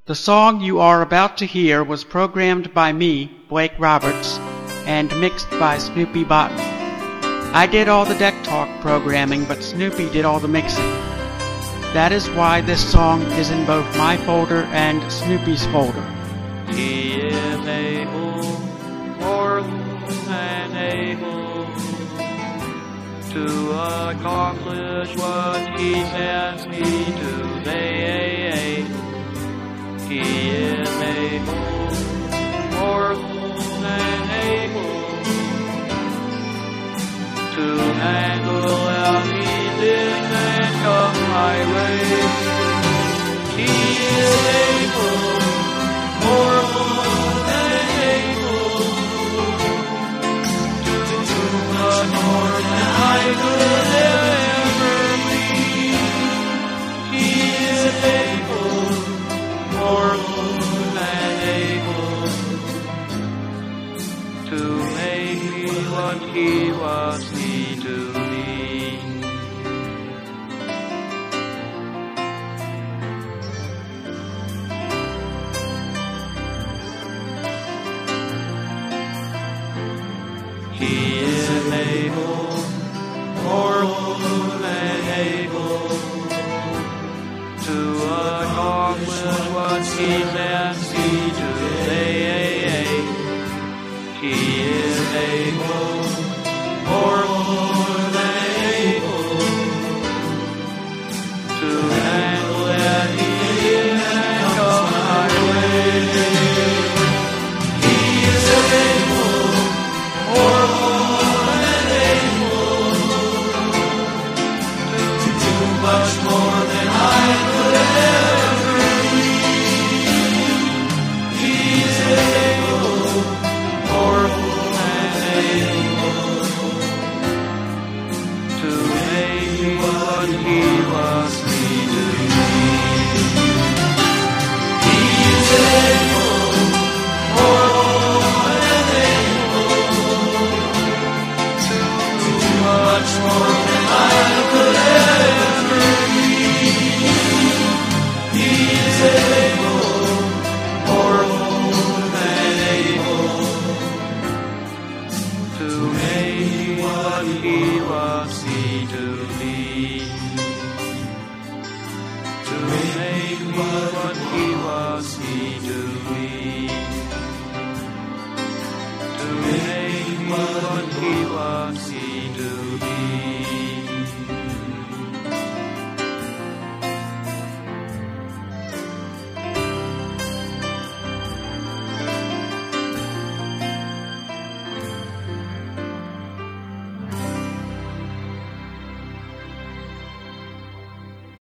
The song you are about to hear was programmed by me, Blake Roberts, and mixed by Snoopy Botten. I did all the deck talk programming, but Snoopy did all the mixing. That is why this song is in both my folder and Snoopy's folder. He is able, more than able, to accomplish what he sends me to say. He is able, more than able, to handle anything that comes my way. He is able, more than able, to do much more than I could ever be. He is able, more than able, to make me what he wants me to be. He is able, more than able, to accomplish what he sends me to say. He is able, more than able, to handle anything that comes my way. He is able, more than able, to do much more than I could ever be. He is able, more than able, to make me what he wants me to be. He is able, more than able, to do much more than I could ever be. He is able, more than able, to make me what he wants me to be. To make me what he wants me to be.